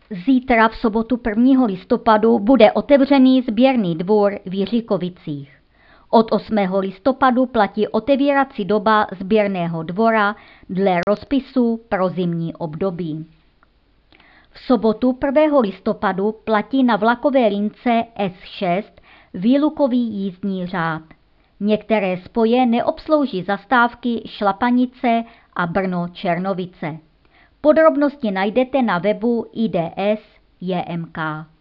Zítra v sobotu 1. listopadu bude otevřený sběrný dvůr v Jiříkovicích. Od 8. listopadu platí otevírací doba sběrného dvora dle rozpisu pro zimní období. V sobotu 1. listopadu platí na vlakové lince S6 výlukový jízdní řád. Některé spoje neobslouží zastávky Šlapanice a Brno-Černovice. Podrobnosti najdete na webu IDS JMK.